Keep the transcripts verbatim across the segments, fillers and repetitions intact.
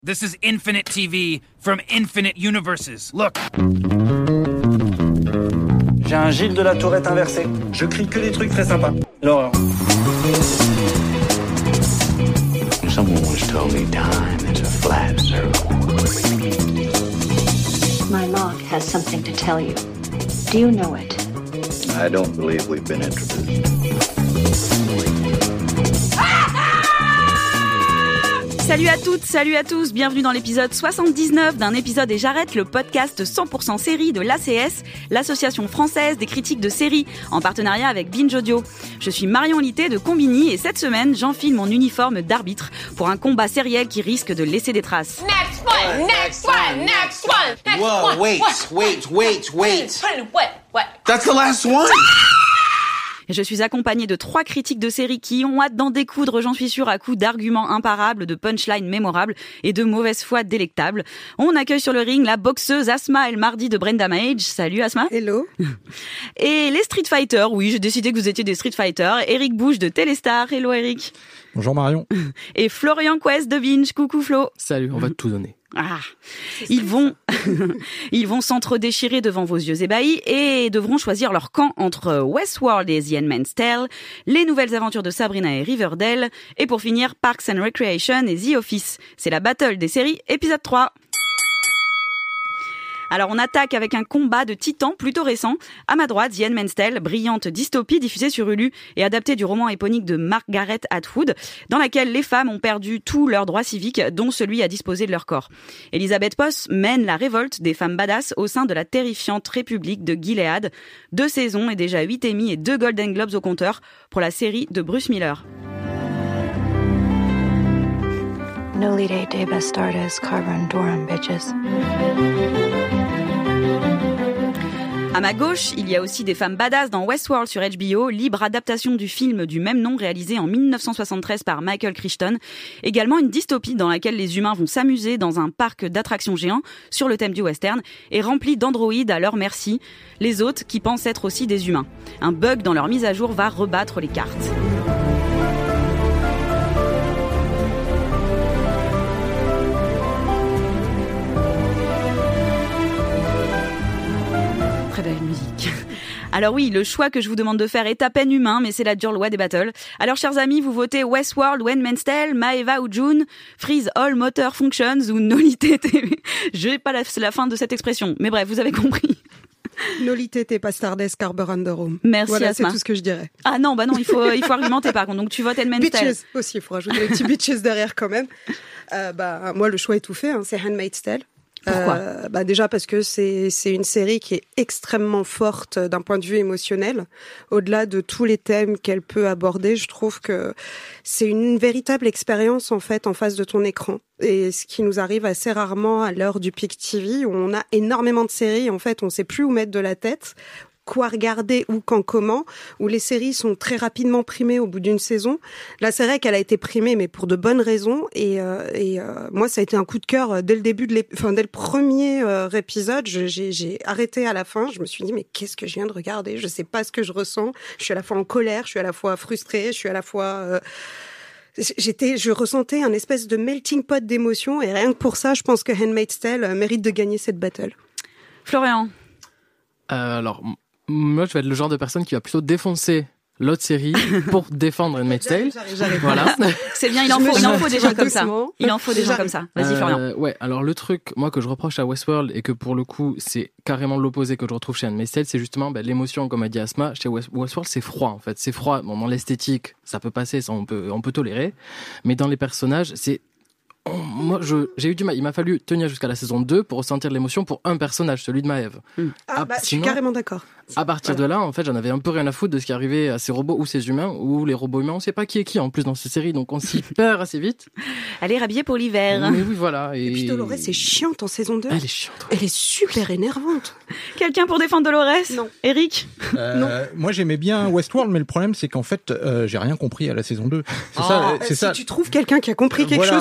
This is Infinite T V from Infinite Universes. Look. J'ai un Gilles de la Tourette inversé. Je crie que des trucs très sympas. L'horreur. Someone once told me time is a flat circle. My log has something to tell you. Do you know it? I don't believe we've been introduced. Salut à toutes, salut à tous, bienvenue dans l'épisode soixante-dix-neuf d'un épisode et j'arrête, le podcast cent pour cent série de l'A C S, l'association française des critiques de séries, en partenariat avec Binge Audio. Je suis Marion Litté de Combini et cette semaine, j'enfile mon uniforme d'arbitre pour un combat sériel qui risque de laisser des traces. Next one, next one, next one, next Whoa, one. wait, what? wait, wait, wait. What? What? That's the last one. Et je suis accompagnée de trois critiques de séries qui ont hâte d'en découdre, j'en suis sûre, à coups d'arguments imparables, de punchlines mémorables et de mauvaise foi délectables. On accueille sur le ring la boxeuse Asma El Mardi de Brenda Mage. Salut Asma. Hello. Et les Street Fighters, oui, j'ai décidé que vous étiez des Street Fighters. Eric Bouche de Téléstar. Hello Eric. Bonjour Marion. Et Florian Quest de Binge. Coucou Flo. Salut, on va tout donner. Ah, ils vont, ils vont s'entre-déchirer devant vos yeux ébahis et devront choisir leur camp entre Westworld et The Handmaid's Tale, les nouvelles aventures de Sabrina et Riverdale, et pour finir Parks and Recreation et The Office. C'est la battle des séries, épisode trois. Alors on attaque avec un combat de titans plutôt récent. À ma droite, The Handmaid's Tale, brillante dystopie diffusée sur Hulu et adaptée du roman éponyme de Margaret Atwood, dans laquelle les femmes ont perdu tous leurs droits civiques, dont celui à disposer de leur corps. Elizabeth Moss mène la révolte des femmes badass au sein de la terrifiante République de Gilead. Deux saisons et déjà huit Emmy et deux Golden Globes au compteur pour la série de Bruce Miller. Noli de de bastardes carborn dorum bitches. À ma gauche, il y a aussi des femmes badass dans Westworld sur H B O, libre adaptation du film du même nom réalisé en dix-neuf cent soixante-treize par Michael Crichton. Également une dystopie dans laquelle les humains vont s'amuser dans un parc d'attractions géants sur le thème du western et rempli d'androïdes à leur merci, les autres qui pensent être aussi des humains. Un bug dans leur mise à jour va rebattre les cartes. Très belle musique. Alors oui, le choix que je vous demande de faire est à peine humain, mais c'est la dure loi des battles. Alors chers amis, vous votez Westworld, Handmaid's Tale, Maeva ou June, Freeze All Motor Functions ou Noli T T. Je n'ai pas la, la fin de cette expression, mais bref, vous avez compris. Noli T T bastardes carborundorum. Merci voilà, Asma. c'est tout ce que je dirais. Ah non, bah non, il faut, il faut argumenter par contre. Donc tu votes Handmaid's Tale. Bitches aussi, il faut rajouter les petits bitches derrière quand même. Euh, bah, moi, le choix est tout fait, hein, c'est Handmaid's Tale. Pourquoi euh, bah déjà parce que c'est c'est une série qui est extrêmement forte d'un point de vue émotionnel. Au-delà de tous les thèmes qu'elle peut aborder, je trouve que c'est une véritable expérience en fait en face de ton écran. Et ce qui nous arrive assez rarement à l'heure du Peak T V, où on a énormément de séries, en fait, on sait plus où mettre de la tête, quoi regarder ou quand comment, où les séries sont très rapidement primées au bout d'une saison. Là, c'est vrai qu'elle a été primée, mais pour de bonnes raisons. Et, euh, et euh, moi, ça a été un coup de cœur dès le début de l'ép- enfin, dès le premier euh, épisode. Je, j'ai, j'ai arrêté à la fin. Je me suis dit, mais qu'est-ce que je viens de regarder ? Je sais pas ce que je ressens. Je suis à la fois en colère, je suis à la fois frustrée, je suis à la fois... Euh, J'étais, je ressentais un espèce de melting pot d'émotions et rien que pour ça, je pense que Handmaid's Tale mérite de gagner cette battle. Florian. Euh, alors, m- moi, je vais être le genre de personne qui va plutôt défoncer l'autre série pour défendre Handmaid's Tale. J'arrive, j'arrive. Voilà. C'est bien, il en Je faut, me il en jette faut des gens comme ça. doucement. Il en faut des gens J'arrive. comme ça. Vas-y Euh, Florian. Ouais, alors le truc, moi, que je reproche à Westworld et que pour le coup, c'est carrément l'opposé que je retrouve chez Handmaid's Tale, c'est justement bah, l'émotion, comme a dit Asma. Chez West- Westworld, c'est froid, en fait. C'est froid. Bon, dans l'esthétique, ça peut passer, ça, on peut, on peut tolérer. Mais dans les personnages, c'est... Oh, moi, je, j'ai eu du mal. Il m'a fallu tenir jusqu'à la saison deux pour ressentir l'émotion pour un personnage, celui de Maëve. Ah, Ah, bah, je suis sinon- carrément d'accord. À partir de là, en fait, j'en avais un peu rien à foutre de ce qui arrivait à ces robots ou ces humains, ou les robots humains, on sait pas qui est qui en plus dans ces séries, donc on s'y perd assez vite. Elle est rhabillée pour l'hiver. Mais oui, voilà. Et, Et puis Dolores, c'est chiante en saison deux. Elle est chiante. ouais. Elle est super énervante. Quelqu'un pour défendre Dolores ? Non. Eric ? Euh, Moi, j'aimais bien Westworld, mais le problème, c'est qu'en fait, euh, j'ai rien compris à la saison deux. C'est Oh, ça, c'est si ça. tu trouves quelqu'un qui a compris quelque Voilà. chose du début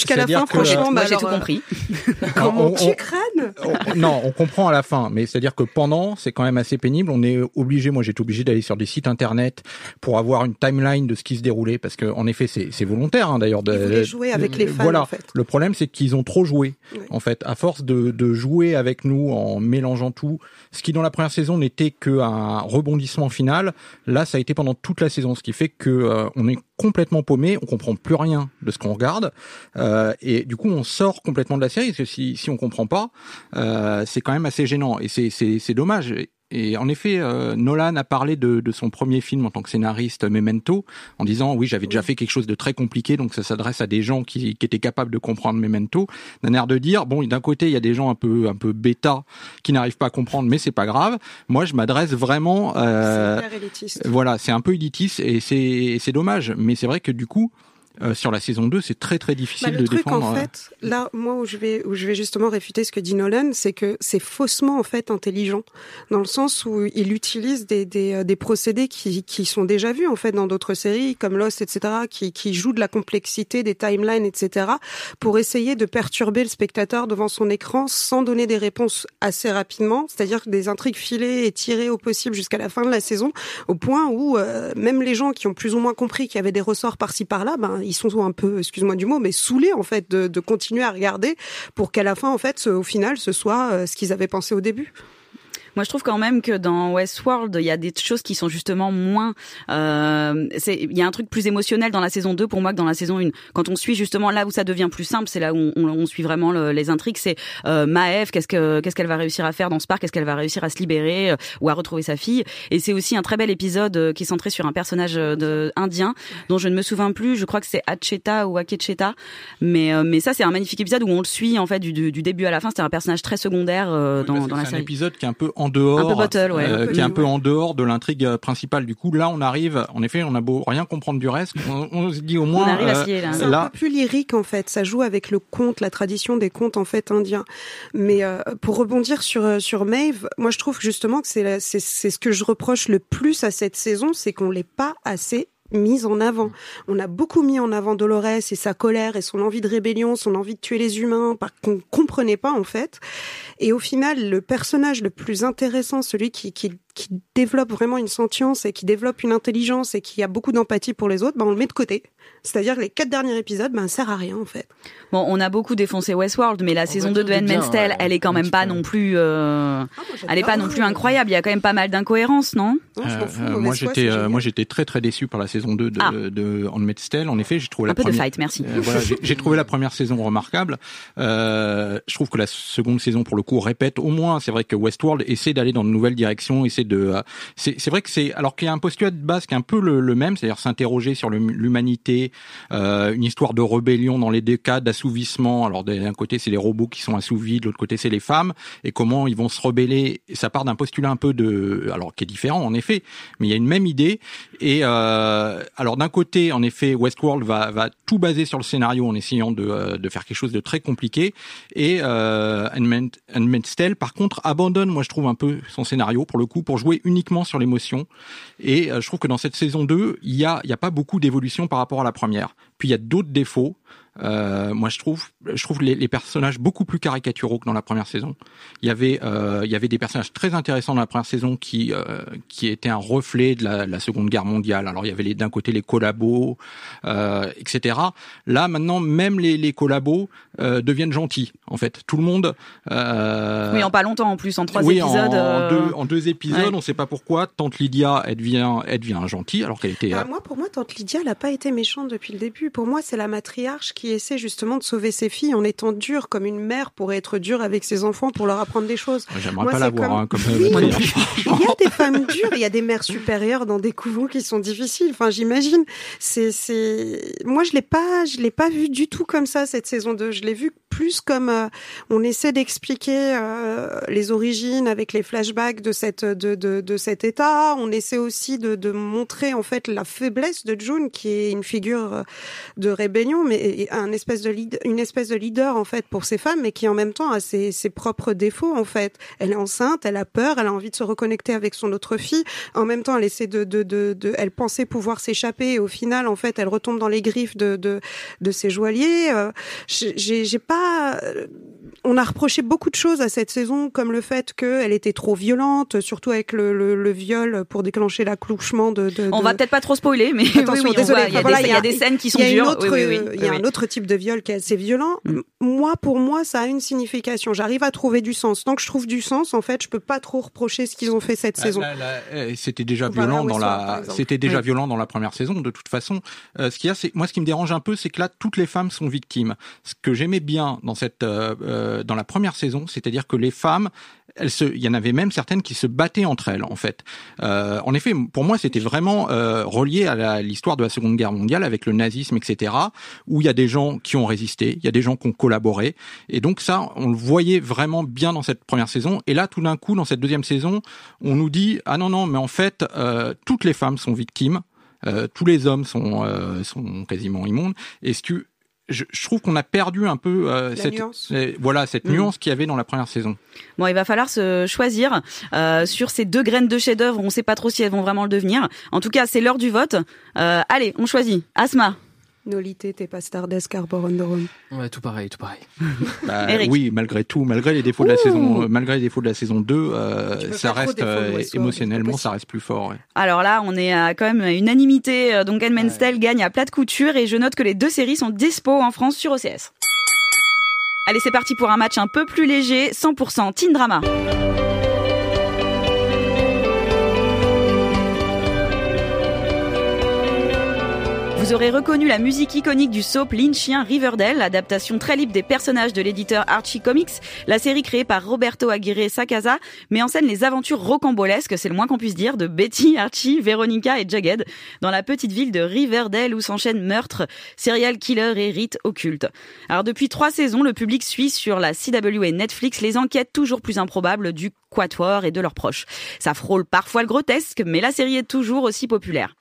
jusqu'à la C'est-à-dire fin, que, franchement, Moi, bah j'ai alors, tout compris. Comment on- on- tu crânes On- non, on comprend à la fin, mais c'est-à-dire que pendant, c'est quand même assez pénible. On est obligé, moi j'étais obligé d'aller sur des sites internet pour avoir une timeline de ce qui se déroulait, parce que en effet, c'est, c'est volontaire hein, d'ailleurs. De, Ils voulaient jouer avec les fans, voilà. en fait. Le problème, c'est qu'ils ont trop joué. Oui. En fait, à force de, de jouer avec nous en mélangeant tout, ce qui dans la première saison n'était qu'un rebondissement final, là, ça a été pendant toute la saison, ce qui fait que euh, on est complètement paumé, on comprend plus rien de ce qu'on regarde, euh, et du coup, on sort complètement de la série, parce que si, si on comprend pas, euh, c'est quand même assez gênant, et c'est, c'est, c'est dommage. Et en effet, euh, Nolan a parlé de, de son premier film en tant que scénariste, Memento, en disant oui, j'avais déjà fait quelque chose de très compliqué, donc ça s'adresse à des gens qui, qui étaient capables de comprendre Memento. D'un air de dire bon, d'un côté, il y a des gens un peu un peu bêta qui n'arrivent pas à comprendre, mais c'est pas grave. Moi, je m'adresse vraiment. Euh, c'est hyper élitiste. Voilà, c'est un peu élitiste et c'est c'est dommage, mais c'est vrai que du coup. Euh, sur la saison deux, c'est très très difficile bah, de le truc, défendre. en fait, là, moi où je vais où je vais justement réfuter ce que dit Nolan, c'est que c'est faussement en fait intelligent, dans le sens où il utilise des des, des procédés qui qui sont déjà vus en fait dans d'autres séries comme Lost, et cetera, qui qui jouent de la complexité des timelines, et cetera, pour essayer de perturber le spectateur devant son écran sans donner des réponses assez rapidement, c'est-à-dire des intrigues filées et tirées au possible jusqu'à la fin de la saison, au point où euh, même les gens qui ont plus ou moins compris qu'il y avait des ressorts par-ci par-là, ben ils sont un peu, excuse-moi du mot, mais saoulés en fait de, de continuer à regarder pour qu'à la fin en fait, au final, ce soit euh, ce qu'ils avaient pensé au début. Moi, je trouve quand même que dans Westworld, il y a des choses qui sont justement moins... Euh, c'est, il y a un truc plus émotionnel dans la saison deux pour moi que dans la saison un. Quand on suit justement là où ça devient plus simple, c'est là où on, on suit vraiment le, les intrigues. C'est euh, Maeve, qu'est-ce que qu'est-ce qu'elle va réussir à faire dans ce parc, qu'est-ce qu'elle va réussir à se libérer euh, ou à retrouver sa fille. Et c'est aussi un très bel épisode euh, qui est centré sur un personnage euh, de, indien dont je ne me souviens plus. Je crois que c'est Acheta ou Akecheta. Mais euh, mais ça, c'est un magnifique épisode où on le suit en fait du, du, du début à la fin. C'était un personnage très secondaire euh, Oui, dans, dans la c'est série. un épisode qui est un peu en dehors, un peu bottle, ouais. euh, un peu qui est un nul, peu ouais. en dehors de l'intrigue principale. Du coup, là, on arrive, en effet, on a beau rien comprendre du reste, on, on se dit au moins, On arrive à euh, se lier, là. C'est là, un peu plus lyrique en fait. Ça joue avec le conte, la tradition des contes en fait indiens. Mais euh, pour rebondir sur sur Maeve, moi je trouve justement que c'est la- c'est c'est ce que je reproche le plus à cette saison, c'est qu'on l'est pas assez mise en avant. On a beaucoup mis en avant Dolores et sa colère et son envie de rébellion, son envie de tuer les humains, par qu'on comprenait pas en fait. Et au final, le personnage le plus intéressant, celui qui qui qui développe vraiment une sentience et qui développe une intelligence et qui a beaucoup d'empathie pour les autres, ben on le met de côté. C'est-à-dire que les quatre derniers épisodes, ben ça sert à rien en fait. Bon, on a beaucoup défoncé Westworld, mais la On saison va deux dire de du bien, Handmaid's Tale, ouais, elle est quand un même petit pas peu. non plus, euh, elle est pas non plus incroyable. Il y a quand même pas mal d'incohérences, non? Non, je m'en fous, Euh, mauvaise moi foi, j'étais c'est euh, génial. moi j'étais très très déçu par la saison deux de Ah. de Handmaid's Tale. En effet, j'ai trouvé Un la peu de première fight, merci. Euh, voilà, j'ai, j'ai trouvé la première saison remarquable. Euh, je trouve que la seconde saison pour le coup répète au moins. C'est vrai que Westworld essaie d'aller dans de nouvelles directions, essaie de. Euh, c'est, c'est vrai que c'est alors qu'il y a un postulat de base qui est un peu le, le même, c'est-à-dire s'interroger sur le, l'humanité, euh, une histoire de rébellion dans les deux cas, d'assouvissement. Alors d'un côté c'est les robots qui sont assouvis, de l'autre côté c'est les femmes, et comment ils vont se rebeller. Et ça part d'un postulat un peu de, alors qui est différent en effet, mais il y a une même idée. Et euh, alors d'un côté en effet Westworld va va tout baser sur le scénario en essayant de euh, de faire quelque chose de très compliqué, et euh, Handmaid- Handmaid's Tale par contre abandonne, moi je trouve un peu son scénario pour le coup pour jouer uniquement sur l'émotion. Et euh, je trouve que dans cette saison deux il y a il y a pas beaucoup d'évolution par rapport à la première. Puis il y a d'autres défauts. Euh, moi, je trouve, je trouve les, les personnages beaucoup plus caricaturaux que dans la première saison. Il y avait, euh, il y avait des personnages très intéressants dans la première saison qui, euh, qui étaient un reflet de la, la Seconde Guerre mondiale. Alors, il y avait les, d'un côté les collabos, euh, et cetera. Là, maintenant, même les, les collabos euh, deviennent gentils. En fait, tout le monde. Euh, Oui, en pas longtemps en plus, en trois oui, épisodes. en, euh, deux, en deux épisodes, ouais. on ne sait pas pourquoi. Tante Lydia, elle devient, elle devient gentille, alors qu'elle était. Bah, euh, moi, pour moi, tante Lydia, elle a pas été méchante depuis le début. Pour moi, c'est la matriarche qui essaie justement de sauver ses filles en étant dure, comme une mère pourrait être dure avec ses enfants pour leur apprendre des choses. J'aimerais Moi, pas c'est la voir comme- hein, comme. Oui, euh, mais matriarche. il y a des femmes dures, il y a des mères supérieures dans des couvents qui sont difficiles. Enfin, j'imagine. C'est, c'est. Moi, je l'ai pas, je l'ai pas vu du tout comme ça cette saison deux. Je l'ai vu plus comme euh, on essaie d'expliquer euh, les origines avec les flashbacks de cette de de, de cet état. On essaie aussi de, de montrer en fait la faiblesse de June, qui est une figure de rébellion, mais un espèce de lead, une espèce de leader en fait pour ces femmes, mais qui en même temps a ses, ses propres défauts en fait. Elle est enceinte, elle a peur, elle a envie de se reconnecter avec son autre fille. En même temps, elle essaie de de de, de elle pensait pouvoir s'échapper, et au final en fait elle retombe dans les griffes de de de ses joailliers. Euh, j'ai j'ai pas on a reproché beaucoup de choses à cette saison, comme le fait qu'elle était trop violente, surtout avec le, le, le viol pour déclencher l'accouchement de, de, de... On va peut-être pas trop spoiler, mais attention, oui, oui, désolé. il y, Voilà, y, y a des scènes qui sont dures. Il y a, dures. autre, oui, oui, oui, il y a oui, un oui. autre type de viol qui est assez violent. Mm. Moi, pour moi, ça a une signification. J'arrive à trouver du sens. Tant que je trouve du sens, en fait, je peux pas trop reprocher ce qu'ils ont fait cette bah, saison. Là, là, c'était déjà voilà, violent dans soir, la, c'était déjà oui. violent dans la première saison. De toute façon, euh, ce qu'il y a, c'est moi, ce qui me dérange un peu, c'est que là, toutes les femmes sont victimes. Ce que j'aimais bien dans cette, euh, euh, dans la première saison, c'est-à-dire que les femmes, elles se, il y en avait même certaines qui se battaient entre elles, en fait. Euh, en effet, pour moi, c'était vraiment euh, relié à la, l'histoire de la Seconde Guerre mondiale avec le nazisme, et cetera, où il y a des gens qui ont résisté, il y a des gens qui ont collaboré, et donc ça, on le voyait vraiment bien dans cette première saison. Et là, tout d'un coup, dans cette deuxième saison, on nous dit ah non non, mais en fait, euh, toutes les femmes sont victimes, euh, tous les hommes sont euh, sont quasiment immondes. Est-ce que Je, je trouve qu'on a perdu un peu euh, cette euh, voilà cette mmh. nuance qu'il y avait dans la première saison. Bon, il va falloir se choisir euh, sur ces deux graines de chef-d'œuvre. On ne sait pas trop si elles vont vraiment le devenir. En tout cas, c'est l'heure du vote. Euh, allez, on choisit. Asma. Nolité, t'es pas Stardust, Carborn Rome. Ouais, tout pareil, tout pareil. Bah, oui, malgré tout, malgré les défauts Ouh. de la saison, malgré les défauts de la saison deux, euh, ça reste euh, émotionnellement, ça reste plus fort. Ouais. Alors là, on est à quand même à unanimité. Donc Handmaid's Tale gagne à plat de couture, et je note que les deux séries sont dispo en France sur O C S. Allez, c'est parti pour un match un peu plus léger, cent pour cent teen drama. Vous aurez reconnu la musique iconique du soap lynchien Riverdale, adaptation très libre des personnages de l'éditeur Archie Comics. La série créée par Roberto Aguirre Sacasa met en scène les aventures rocambolesques, c'est le moins qu'on puisse dire, de Betty, Archie, Veronica et Jughead dans la petite ville de Riverdale où s'enchaînent meurtres, serial killers et rites occultes. Alors depuis trois saisons, le public suit sur la C W et Netflix les enquêtes toujours plus improbables du Quatuor et de leurs proches. Ça frôle parfois le grotesque, mais la série est toujours aussi populaire.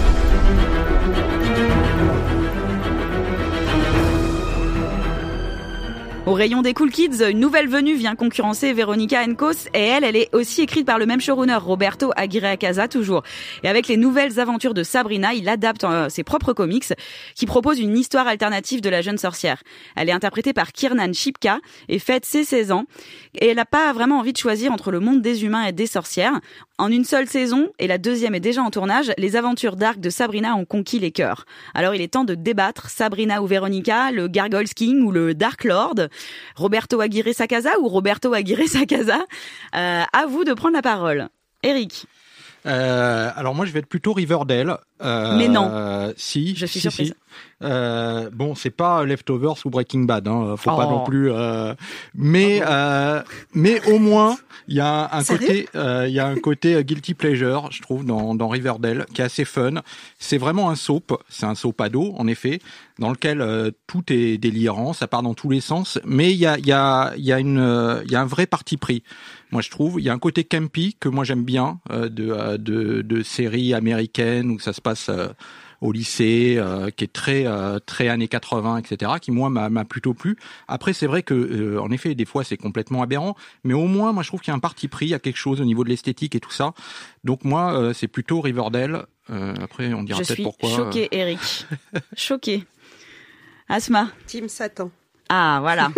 Au rayon des Cool Kids, une nouvelle venue vient concurrencer Veronica Encos, et elle, elle est aussi écrite par le même showrunner, Roberto Aguirre Sacasa, toujours. Et avec les nouvelles aventures de Sabrina, il adapte euh, ses propres comics qui proposent une histoire alternative de la jeune sorcière. Elle est interprétée par Kiernan Shipka et fête ses seize ans. Et elle n'a pas vraiment envie de choisir entre le monde des humains et des sorcières. En une seule saison, et la deuxième est déjà en tournage, les aventures dark de Sabrina ont conquis les cœurs. Alors il est temps de débattre, Sabrina ou Veronica, le Gargoyles King ou le Dark Lord, Roberto Aguirre Sacasa ou Roberto Aguirre Sacasa. Euh, à vous de prendre la parole. Eric. Euh, alors moi je vais être plutôt Riverdale. Euh, Mais non. Euh, si. Je suis si, surprise. Si. Euh, bon, c'est pas Leftovers ou Breaking Bad, hein, faut oh. pas non plus. Euh, mais euh, mais au moins il y a un Sérieux côté, il euh, y a un côté guilty pleasure, je trouve, dans, dans Riverdale, qui est assez fun. C'est vraiment un soap, c'est un soap ado, en effet, dans lequel euh, tout est délirant, ça part dans tous les sens, mais il y a il y a il y a une il y a un vrai parti pris. Moi, je trouve, il y a un côté campy que moi j'aime bien euh, de, euh, de de séries américaines où ça se passe euh, au lycée, euh, qui est très euh, très années quatre-vingts, et cetera, qui moi m'a, m'a plutôt plu. Après, c'est vrai que euh, en effet, des fois, c'est complètement aberrant, mais au moins, moi, je trouve qu'il y a un parti pris, il y a quelque chose au niveau de l'esthétique et tout ça. Donc moi, euh, c'est plutôt Riverdale. Euh, après, on dira je peut-être pourquoi. Je suis choquée, Eric. Choquée. Asma. Team Satan. Ah, voilà.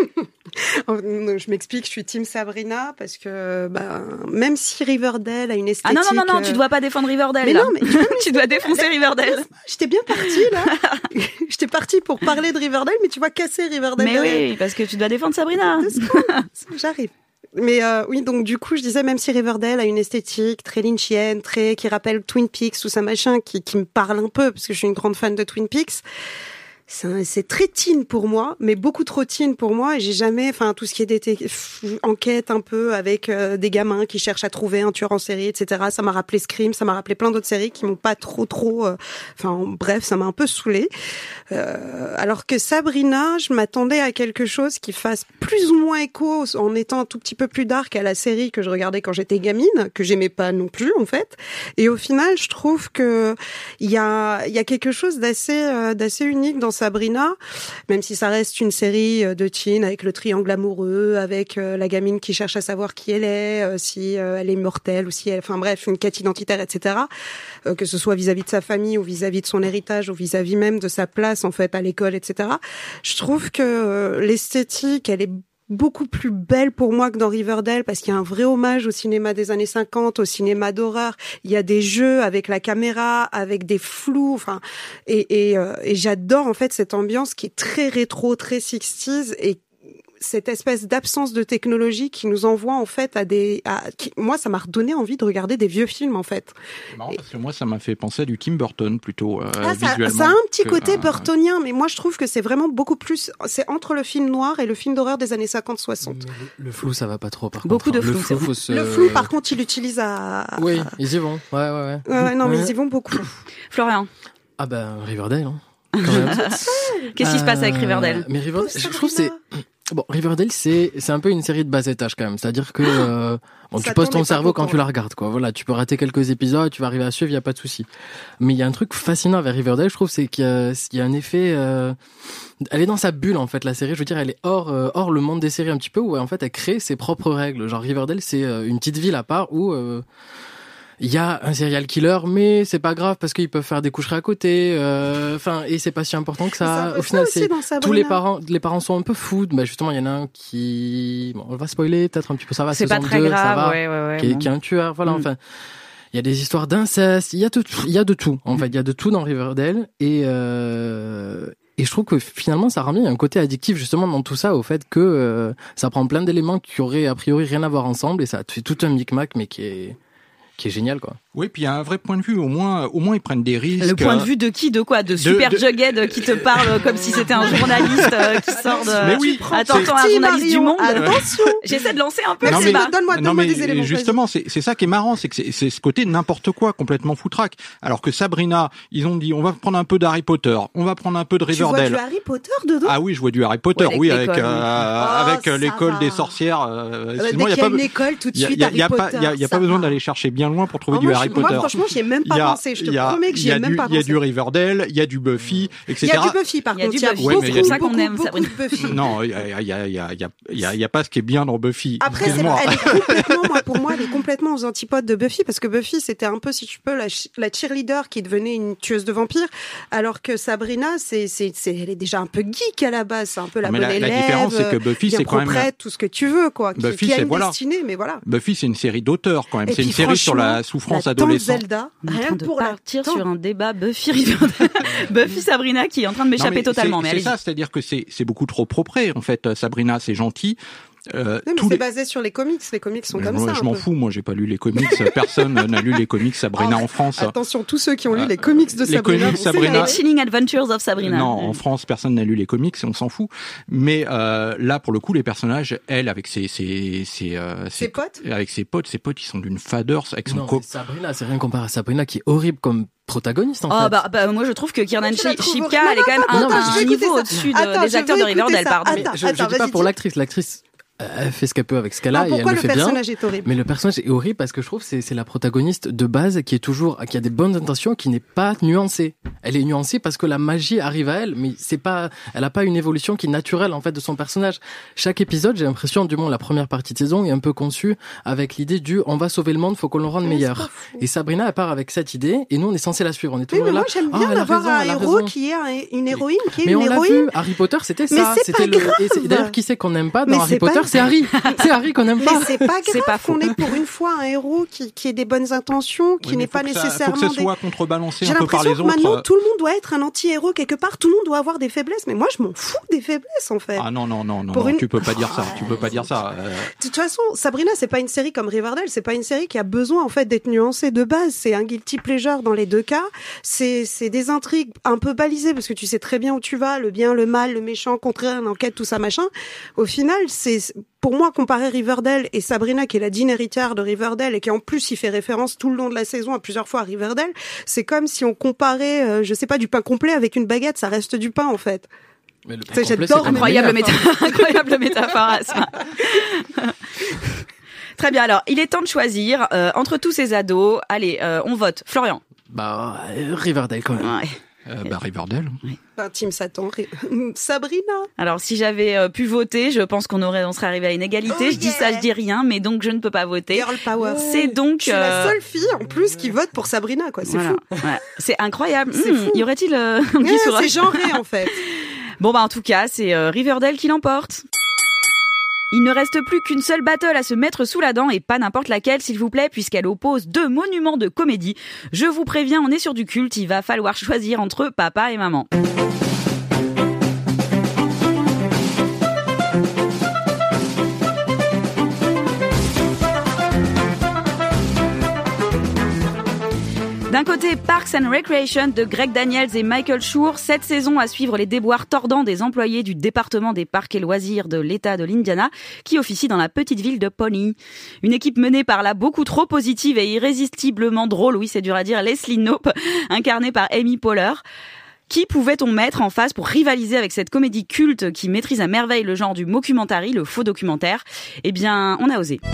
Je m'explique, je suis team Sabrina parce que bah, même si Riverdale a une esthétique... Ah non, non, non, non, tu dois pas défendre Riverdale. Mais là. non, mais tu, tu dois défoncer Riverdale. J'étais bien partie, là. J'étais partie pour parler de Riverdale, mais tu vas casser Riverdale. Mais oui, parce que tu dois défendre Sabrina. J'arrive. Mais euh, oui, donc du coup, je disais, même si Riverdale a une esthétique très lynchienne, très qui rappelle Twin Peaks, tout ça machin, qui, qui me parle un peu, parce que je suis une grande fan de Twin Peaks, C'est, c'est très teen pour moi, mais beaucoup trop teen pour moi. Et j'ai jamais, enfin, tout ce qui est des té- enquête un peu avec euh, des gamins qui cherchent à trouver un tueur en série, et cetera. Ça m'a rappelé Scream, ça m'a rappelé plein d'autres séries qui m'ont pas trop, trop. Euh, enfin, bref, ça m'a un peu saoulée. Euh, alors que Sabrina, je m'attendais à quelque chose qui fasse plus ou moins écho en étant un tout petit peu plus dark à la série que je regardais quand j'étais gamine, que j'aimais pas non plus en fait. Et au final, je trouve que il y a, il y a quelque chose d'assez, euh, d'assez unique dans Sabrina, même si ça reste une série de teen avec le triangle amoureux, avec euh, la gamine qui cherche à savoir qui elle est, euh, si euh, elle est mortelle ou si elle, enfin bref, une quête identitaire, et cetera. Euh, que ce soit vis-à-vis de sa famille ou vis-à-vis de son héritage ou vis-à-vis même de sa place en fait à l'école, et cetera. Je trouve que euh, l'esthétique, elle est beaucoup plus belle pour moi que dans Riverdale parce qu'il y a un vrai hommage au cinéma des années cinquante, au cinéma d'horreur. Il y a des jeux avec la caméra, avec des flous, enfin, et, et, euh, et j'adore en fait cette ambiance qui est très rétro, très sixties et cette espèce d'absence de technologie qui nous envoie en fait à des, à, qui, moi ça m'a redonné envie de regarder des vieux films en fait. C'est marrant parce que moi ça m'a fait penser à du Tim Burton plutôt euh, ah, ça, visuellement. Ça a un petit que, côté euh, burtonien, mais moi je trouve que c'est vraiment beaucoup plus, c'est entre le film noir et le film d'horreur des années cinquante soixante. Le, le flou ça va pas trop par beaucoup contre. De flou, le flou, faut se... le flou par contre il l'utilise à, à... Oui, ils y vont. Ouais ouais ouais. ouais, ouais non mais ils y vont beaucoup. Florian. Ah ben Riverdale hein. Quand même. Qu'est-ce qui euh, se passe avec Riverdale? Mais Riverdale, je trouve que c'est bon, Riverdale, c'est c'est un peu une série de bas étage quand même. C'est-à-dire que euh, bon, tu poses ton cerveau quand tu la regardes, quoi. Voilà, tu peux rater quelques épisodes, tu vas arriver à suivre, il y a pas de souci. Mais il y a un truc fascinant avec Riverdale, je trouve, c'est qu'il y a, il y a un effet. Euh, elle est dans sa bulle en fait, la série. Je veux dire, elle est hors euh, hors le monde des séries un petit peu où en fait elle crée ses propres règles. Genre Riverdale, c'est euh, une petite ville à part où euh, il y a un serial killer, mais c'est pas grave parce qu'ils peuvent faire des coucheries à côté. Enfin, euh, et c'est pas si important que ça. Au final, c'est tous les parents, les parents sont un peu fous. Bah justement, il y en a un qui, bon, on va spoiler peut-être un petit peu. Ça va, c'est pas très deux, grave, ça va, ouais, ouais, ouais, qui, est, bon. qui est un tueur. Voilà, mm. enfin, il y a des histoires d'inceste. Il y a de, il y a de tout. En fait, il y a de tout dans Riverdale et. Euh, Et je trouve que finalement, ça ramène un côté addictif justement dans tout ça, au fait que euh, ça prend plein d'éléments qui auraient a priori rien à voir ensemble et ça fait tout un micmac, mais qui est qui est génial, quoi. Oui, puis il y a un vrai point de vue. Au moins, au moins ils prennent des risques. Le point de vue de qui, de quoi, de, de Super de... Jughead qui te parle comme si c'était un journaliste euh, qui sort de. Mais oui. Attends, attends, un journaliste Marion, du Monde. Attention. J'essaie de lancer un peu. Non, le mais, débat. donne-moi, donne-moi non, mais des éléments. justement, c'est c'est ça qui est marrant, c'est que c'est, c'est ce côté n'importe quoi, complètement foutraque. Alors que Sabrina, ils ont dit, on va prendre un peu d'Harry Potter, on va prendre un peu de Riverdale. Tu vois du Harry Potter dedans? Ah oui, je vois du Harry Potter, ouais, avec oui, avec euh, oh, avec l'école va. des sorcières. Euh, Dès qu'il y a, pas... une école, tout de suite, y a, Harry y a Potter. Il y a, y a pas besoin va. d'aller chercher bien loin pour trouver oh, du moi, Harry je, Potter. Moi, franchement, j'y ai même pas y a, pensé. Je te y a, promets que j'y ai même du, pas pensé. Il y a pensé. du Riverdale, il y a du Buffy, et cetera. Il y a du Buffy, par contre. Il y a du Buffy, ouais, c'est pour ça qu'on aime Sabrina. Non, il y a, il y a, il y a, il y a, il y a, il y a pas ce qui est bien dans Buffy. Après, c'est, elle est complètement, moi, pour moi, elle est complètement aux antipodes de Buffy, parce que Buffy, c'était un peu, si tu peux, la, la cheerleader qui devenait une tueuse de vampires, alors que Sabrina, c'est, c'est, c'est, elle est déjà un peu geek à la base, c'est un peu la bonne la, élève. La différence, c'est que Buffy, c'est quand même prête, tout ce que tu veux, quoi. Qui, Buffy, qui a c'est une voilà. destinée, mais voilà. Buffy, c'est une série d'auteurs, quand même. Et c'est puis, une série sur la souffrance la adolescente. Zelda, rien de pour partir la sur un débat Buffy Riverdale. Buffy Sabrina qui est en train de m'échapper non, mais totalement. C'est, mais c'est allez-y. ça, c'est-à-dire que c'est, c'est beaucoup trop propre, en fait. Sabrina, c'est gentil. Euh, non, mais c'est les... basé sur les comics. Les comics sont mais comme moi, ça. Je m'en peu. fous. Moi, j'ai pas lu les comics. Personne n'a lu les comics Sabrina oh, en France. Attention, tous ceux qui ont lu les comics de les Sabrina. Comics Sabrina. Les Chilling Adventures of Sabrina. Non, en France, personne n'a lu les comics et on s'en fout. Mais euh, là, pour le coup, les personnages, elle, avec ses ses ses, euh, ses, ses potes, avec ses potes, ses potes, ils sont d'une fadeur avec son co. Sabrina, c'est rien comparé à Sabrina qui est horrible comme protagoniste en oh, fait. Bah, bah moi je trouve que Kiernan Shipka elle est quand même attends, un, attends, un niveau au-dessus de, des acteurs de Riverdale, pardon. Attends, je, je attends, dis pas pour dis. l'actrice, l'actrice elle fait ce qu'elle peut avec ce qu'elle a non, et elle le fait bien. Pourquoi le personnage est horrible? Mais le personnage est horrible parce que je trouve que c'est, c'est la protagoniste de base qui est toujours, qui a des bonnes intentions, qui n'est pas nuancée. Elle est nuancée parce que la magie arrive à elle, mais c'est pas, elle a pas une évolution qui est naturelle en fait de son personnage. Chaque épisode, j'ai l'impression, du moins la première partie de saison, est un peu conçue avec l'idée du on va sauver le monde, faut qu'on le rende mais meilleur. Et Sabrina, elle part avec cette idée et nous on est censé la suivre. On est toujours mais là. Moi j'aime bien oh, d'avoir raison, un héros raison. qui est une héroïne qui est mais une on héroïne. L'a vu. Harry Potter, c'était ça. Mais c'est c'était pas le. grave. Et c'est, d'ailleurs, qui c'est qu'on n'aime pas dans mais Harry Potter, c'est Harry. C'est Harry qu'on aime pas. Mais c'est pas grave C'est pas faux. qu'on ait pour une fois un héros qui, qui ait des bonnes intentions, qui Oui, mais n'est pas faut que ça- nécessairement faut que ça des... soit contrebalancé J'ai un peu par les l'impression que autres. maintenant, tout le monde doit être un anti-héros quelque part. Tout le monde doit avoir des faiblesses. Mais moi, je m'en fous des faiblesses, en fait. Ah non, non, non, non, Pour non, une- tu peux pas dire ça. Tu peux pas dire ça. Euh, De toute façon, Sabrina, c'est pas une série comme Riverdale. C'est pas une série qui a besoin, en fait, d'être nuancée de base. C'est un guilty pleasure dans les deux cas. C'est, c'est des intrigues un peu balisées parce que tu sais très bien où tu vas, le bien, le mal, le méchant, contraire, l'enquête, tout ça, machin. Au final, c'est, pour moi, comparer Riverdale et Sabrina, qui est la digne héritière de Riverdale et qui en plus y fait référence tout le long de la saison à plusieurs fois à Riverdale, c'est comme si on comparait, euh, je sais pas, du pain complet avec une baguette. Ça reste du pain, en fait. Mais le pain C'est- complet, j'adore, c'est quand même Incroyable, meilleur. méta... Incroyable métaphore, Asma. Très bien, alors, il est temps de choisir euh, entre tous ces ados. Allez, euh, on vote. Florian. Bah, euh, Riverdale quand même. Ouais. euh, bah Riverdale. Enfin, Team Satan, Ri- Sabrina. Alors, si j'avais euh, pu voter, je pense qu'on aurait, on serait arrivé à une égalité. Oh je dis ça, yeah. je dis rien, mais donc je ne peux pas voter. Girl power. C'est donc. Je suis la euh, seule fille, en plus, qui vote pour Sabrina, quoi. C'est voilà. fou. Ouais. C'est incroyable. C'est Hmm, fou. Y aurait-il euh, un petit Ouais, sourire c'est genré, en fait. Bon bah en tout cas, c'est euh, Riverdale qui l'emporte. Il ne reste plus qu'une seule battle à se mettre sous la dent et pas n'importe laquelle s'il vous plaît puisqu'elle oppose deux monuments de comédie. Je vous préviens, on est sur du culte, il va falloir choisir entre papa et maman. D'un côté, Parks and Recreation de Greg Daniels et Michael Schur, cette saison à suivre les déboires tordants des employés du département des parcs et loisirs de l'État de l'Indiana qui officie dans la petite ville de Pawnee. Une équipe menée par la beaucoup trop positive et irrésistiblement drôle, oui c'est dur à dire, Leslie Knope, incarnée par Amy Poehler. Qui pouvait-on mettre en face pour rivaliser avec cette comédie culte qui maîtrise à merveille le genre du mockumentary, le faux documentaire ? Eh bien, on a osé.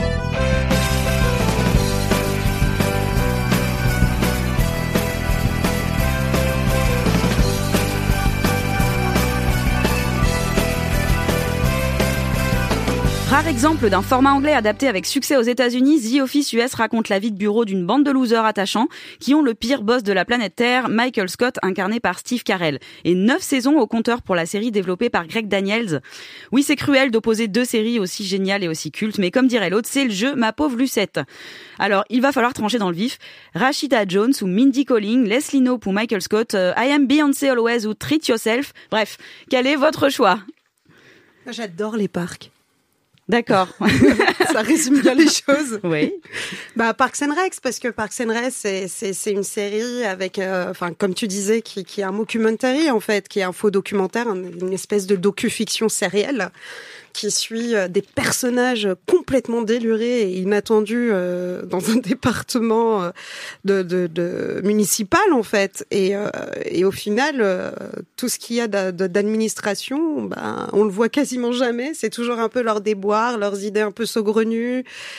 Rare exemple d'un format anglais adapté avec succès aux États-Unis, The Office U S raconte la vie de bureau d'une bande de losers attachants qui ont le pire boss de la planète Terre, Michael Scott, incarné par Steve Carell. Et neuf saisons au compteur pour la série développée par Greg Daniels. Oui, c'est cruel d'opposer deux séries aussi géniales et aussi cultes, mais comme dirait l'autre, c'est le jeu, ma pauvre Lucette. Alors, il va falloir trancher dans le vif. Rashida Jones ou Mindy Kaling, Leslie Knope ou Michael Scott, euh, I Am Beyoncé Always ou Treat Yourself. Bref, quel est votre choix ? J'adore les parcs. D'accord. Ça résume bien les choses. Oui. Bah Parks and Rec, parce que Parks and Rec c'est c'est c'est une série avec euh, enfin comme tu disais qui qui est un mockumentary en fait, qui est un faux documentaire, une espèce de docu-fiction sérielle qui suit des personnages complètement délurés et inattendus euh, dans un département de, de, de municipal en fait. Et, euh, et au final, euh, tout ce qu'il y a d'administration, ben, on le voit quasiment jamais. C'est toujours un peu leurs déboires, leurs idées un peu saugrenues,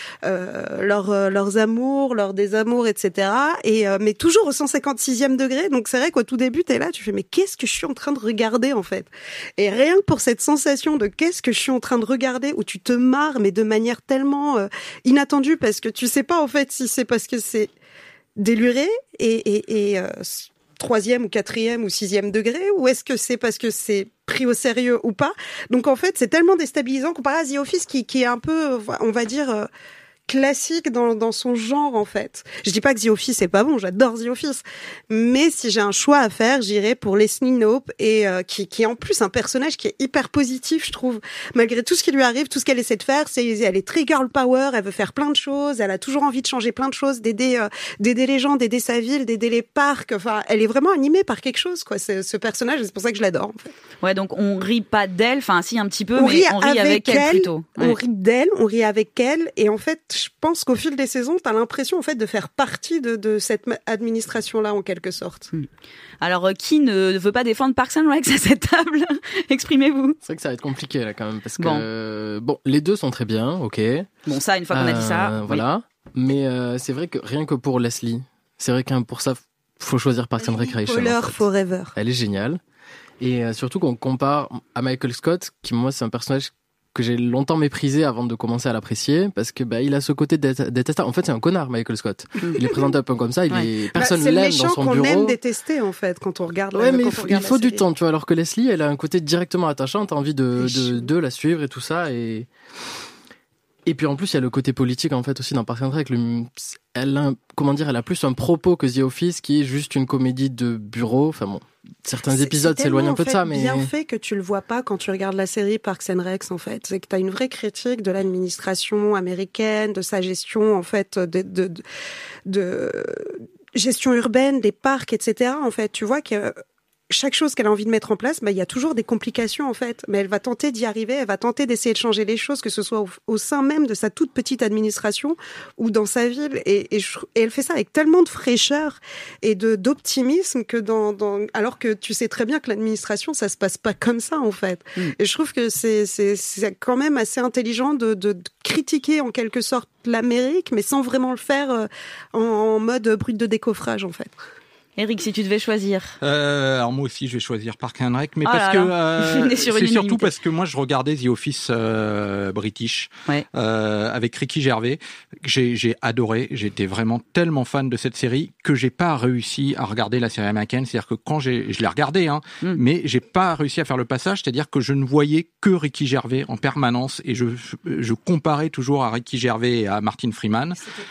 euh, leurs, leurs amours, leurs désamours, et cetera. Et, euh, mais toujours au cent cinquante-sixième degré. Donc c'est vrai qu'au tout début, t'es là, tu fais mais qu'est-ce que je suis en train de regarder en fait ? Et rien que pour cette sensation de qu'est-ce que je suis en train de regarder, où tu te marres mais de manière tellement euh, inattendue parce que tu sais pas en fait si c'est parce que c'est déluré et, et, et euh, troisième ou quatrième ou sixième degré, ou est-ce que c'est parce que c'est pris au sérieux ou pas. Donc en fait c'est tellement déstabilisant comparé à The Office qui, qui est un peu, on va dire, euh, classique dans, dans son genre en fait. Je dis pas que The Office c'est pas bon, j'adore The Office, mais si j'ai un choix à faire, j'irai pour Leslie Knope et euh, qui qui est en plus un personnage qui est hyper positif, je trouve. Malgré tout ce qui lui arrive, tout ce qu'elle essaie de faire, c'est elle est très girl power, elle veut faire plein de choses, elle a toujours envie de changer plein de choses, d'aider euh, d'aider les gens, d'aider sa ville, d'aider les parcs. Enfin, elle est vraiment animée par quelque chose quoi. C'est ce personnage, c'est pour ça que je l'adore en fait. Ouais, donc on rit pas d'elle, enfin si un petit peu, on mais rit on rit avec, avec elle, elle plutôt. Ouais. On rit d'elle, on rit avec elle, et en fait, je pense qu'au fil des saisons, t'as l'impression en fait de faire partie de, de cette administration-là en quelque sorte. Hmm. Alors, euh, qui ne veut pas défendre Parks and Rec à cette table ? Exprimez-vous. C'est vrai que ça va être compliqué là quand même, parce bon. que bon, les deux sont très bien, ok. Bon, ça, une fois qu'on euh, a dit ça, voilà. Oui. Mais euh, c'est vrai que rien que pour Leslie, c'est vrai que pour ça, faut choisir Parks and Recreation. Poehler en fait. forever. Elle est géniale. Et euh, surtout qu'on compare à Michael Scott, qui moi c'est un personnage que j'ai longtemps méprisé avant de commencer à l'apprécier, parce que bah il a ce côté dé- détestable. En fait, c'est un connard, Michael Scott. Il est présenté un peu comme ça. Il Ouais. est personne Bah, l'aime dans son qu'on bureau. aime détester en fait quand on regarde. Ouais, la, mais quand il on faut, regarde il faut la du série. temps, tu vois. Alors que Leslie, elle a un côté directement attachant. T'as envie de, C'est de, de la suivre et tout ça. Et, et puis en plus, il y a le côté politique, en fait, aussi dans Parks and Rec. Le- Elle a, comment dire, elle a plus un propos que The Office, qui est juste une comédie de bureau. Enfin bon, certains C'est- épisodes c'est s'éloignent tellement, un peu en de fait, ça, mais. bien fait que tu le vois pas quand tu regardes la série Parks and Rec, en fait. C'est que tu as une vraie critique de l'administration américaine, de sa gestion, en fait, de, de, de, de gestion urbaine, des parcs, et cetera. En fait, tu vois que chaque chose qu'elle a envie de mettre en place, bah, il y a toujours des complications, en fait. Mais elle va tenter d'y arriver, elle va tenter d'essayer de changer les choses, que ce soit au, au sein même de sa toute petite administration ou dans sa ville. Et, et, je, et elle fait ça avec tellement de fraîcheur et de, d'optimisme que dans, dans, alors que tu sais très bien que l'administration, ça se passe pas comme ça, en fait. Mm. Et je trouve que c'est, c'est, c'est quand même assez intelligent de, de, de critiquer, en quelque sorte, l'Amérique, mais sans vraiment le faire euh, en, en mode brut de décoffrage, en fait. Eric, si tu devais choisir. Euh, alors moi aussi, je vais choisir Parks and Rec, mais Oh parce là que là. euh, On est sur c'est une surtout unanimité. parce que moi, je regardais The Office euh, British Ouais. euh, avec Ricky Gervais. J'ai, j'ai adoré. J'étais vraiment tellement fan de cette série que j'ai pas réussi à regarder la série américaine. C'est-à-dire que quand j'ai, je l'ai regardé, hein, Mm. mais j'ai pas réussi à faire le passage. C'est-à-dire que je ne voyais que Ricky Gervais en permanence et je, je comparais toujours à Ricky Gervais et à Martin Freeman,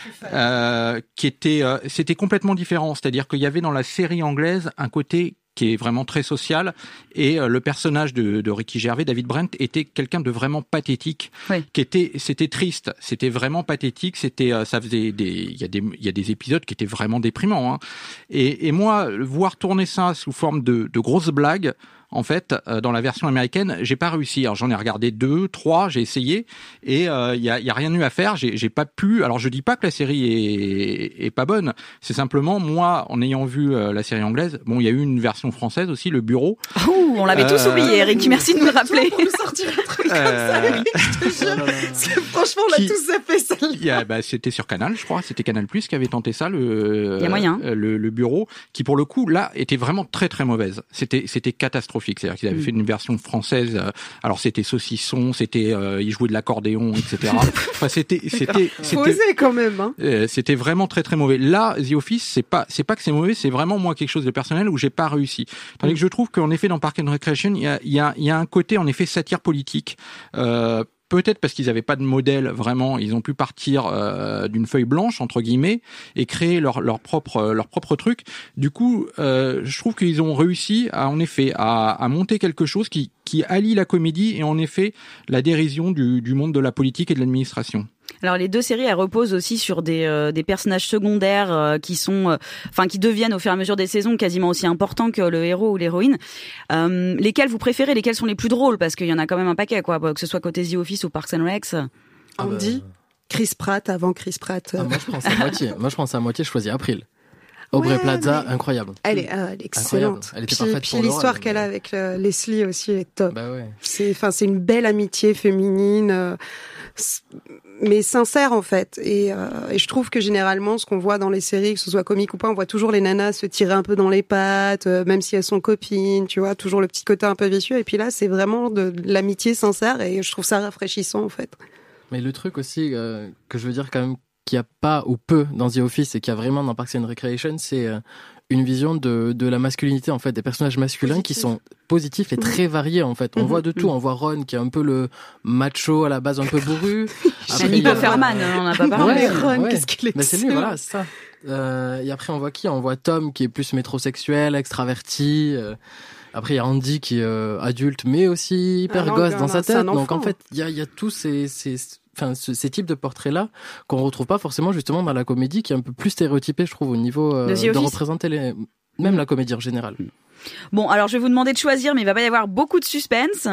euh, qui était, euh, c'était complètement différent. C'est-à-dire qu'il y avait dans la série anglaise un côté qui est vraiment très social, et euh, le personnage de, de Ricky Gervais, David Brent, était quelqu'un de vraiment pathétique, Oui. qui était, c'était triste, c'était vraiment pathétique, c'était, euh, ça faisait des, il y a des, il y a des épisodes qui étaient vraiment déprimants, hein. Et, et moi, voir tourner ça sous forme de, de grosses blagues, en fait, euh, dans la version américaine, j'ai pas réussi. Alors j'en ai regardé deux, trois, j'ai essayé, et il euh, y a, y a rien eu à faire. J'ai, j'ai pas pu. Alors je dis pas que la série est, est pas bonne. C'est simplement moi, en ayant vu euh, la série anglaise. Bon, il y a eu une version française aussi, Le Bureau. Ouh, on l'avait Euh, tous oublié, Eric. Merci de nous le rappeler. Pour nous sortir un truc comme Euh, ça, Eric, je te jure. Parce que franchement, on l'a Qui- tous fait ça. Il y a, bah, c'était sur Canal, je crois. C'était Canal Plus qui avait tenté ça, le, Il y a moyen. euh, le, le bureau, qui pour le coup là était vraiment très très mauvaise. C'était, c'était catastrophique. C'est-à-dire qu'ils avaient Mm. fait une version française. euh, alors c'était saucisson, c'était, euh, ils jouaient de l'accordéon, et cetera. Enfin c'était, c'était, Faut c'était, oser quand même, hein. euh, c'était vraiment très très mauvais. Là, The Office, c'est pas, c'est pas que c'est mauvais, c'est vraiment moi quelque chose de personnel où j'ai pas réussi. Tandis que je trouve qu'en effet dans Park and Recreation, il y a, il y a, il y a un côté en effet satire politique. Euh, Peut-être parce qu'ils n'avaient pas de modèle vraiment, ils ont pu partir euh, d'une feuille blanche entre guillemets et créer leur leur propre leur propre truc. Du coup, euh, je trouve qu'ils ont réussi à en effet à, à monter quelque chose qui qui allie la comédie et en effet la dérision du du monde de la politique et de l'administration. Alors les deux séries, elles reposent aussi sur des euh, des personnages secondaires euh, qui sont, euh, enfin qui deviennent au fur et à mesure des saisons quasiment aussi importants que le héros ou l'héroïne. Euh, lesquels vous préférez, lesquels sont les plus drôles, parce qu'il y en a quand même un paquet, quoi, que ce soit côté The Office ou Parks and Rec. Ah On bah, dit Chris Pratt avant Chris Pratt. ah, moi, je pense à moitié. Moi, je pense à moitié, je choisis April. Aubrey Ouais, Plaza, mais- incroyable. Elle est, euh, elle est Incroyable. excellente. Elle était puis parfaite puis pour le l'histoire rôle, qu'elle a mais- avec euh, Leslie aussi est top. Bah ouais. C'est, enfin, c'est une belle amitié féminine, euh, s- mais sincère en fait. Et, euh, et je trouve que généralement, ce qu'on voit dans les séries, que ce soit comique ou pas, on voit toujours les nanas se tirer un peu dans les pattes, euh, même si elles sont copines, tu vois, toujours le petit côté un peu vicieux. Et puis là, c'est vraiment de, de l'amitié sincère, et je trouve ça rafraîchissant en fait. Mais le truc aussi euh, que je veux dire quand même qu'il n'y a pas ou peu dans The Office et qu'il y a vraiment dans Parks and Recreation, c'est euh, une vision de, de la masculinité, en fait, des personnages masculins Positif. qui sont positifs et très variés, en fait. On Mhm. voit de tout. On voit Ron qui est un peu le macho à la base, un peu bourru. C'est il y Nico a- Ferman, on n'en a pas parlé. mais Ron, ouais. qu'est-ce qu'il est Mais c'est lui, excellent. voilà, c'est ça. Euh, et après, on voit qui? On voit Tom qui est plus métrosexuel, extraverti. euh, Après, il y a Andy qui est euh, adulte, mais aussi hyper Ah non, gosse non, dans non, sa c'est un tête. Donc, enfant. en fait, il y a, il y a tous ces, ces, enfin, ce- ces types de portraits-là qu'on retrouve pas forcément justement dans la comédie, qui est un peu plus stéréotypée, je trouve, au niveau euh, De The de Office. représenter les, même la comédie en général. Bon, alors je vais vous demander de choisir, mais il va pas y avoir beaucoup de suspense.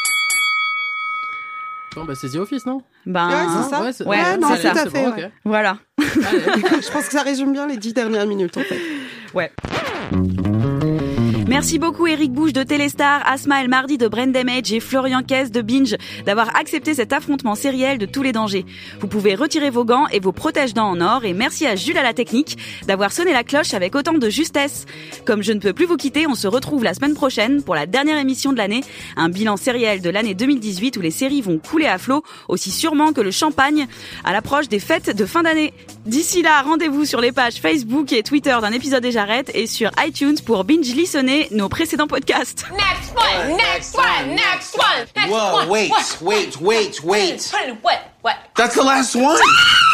Bon, bah, c'est The Office, non? Ben, Ouais, c'est ça. Ouais, c'est- Ouais, Ouais, non, c'est tout ça. à fait. bon, ouais. ok. voilà. Je pense que ça résume bien les dix dernières minutes en fait. Ouais. Merci beaucoup Eric Bouche de Téléstar, Asma El Mardi de Brain Damage et Florian Kess de Binge d'avoir accepté cet affrontement sériel de tous les dangers. Vous pouvez retirer vos gants et vos protège-dents en or et merci à Jules à la technique d'avoir sonné la cloche avec autant de justesse. Comme je ne peux plus vous quitter, on se retrouve la semaine prochaine pour la dernière émission de l'année, un bilan sériel de l'année deux mille dix-huit où les séries vont couler à flot aussi sûrement que le champagne à l'approche des fêtes de fin d'année. D'ici là, rendez-vous sur les pages Facebook et Twitter d'un épisode et j'arrête et sur iTunes pour binge listener nos précédents podcasts. Next one, next one, next one, next Whoa, one. wait, What? wait, wait, wait. What? What? That's the last one.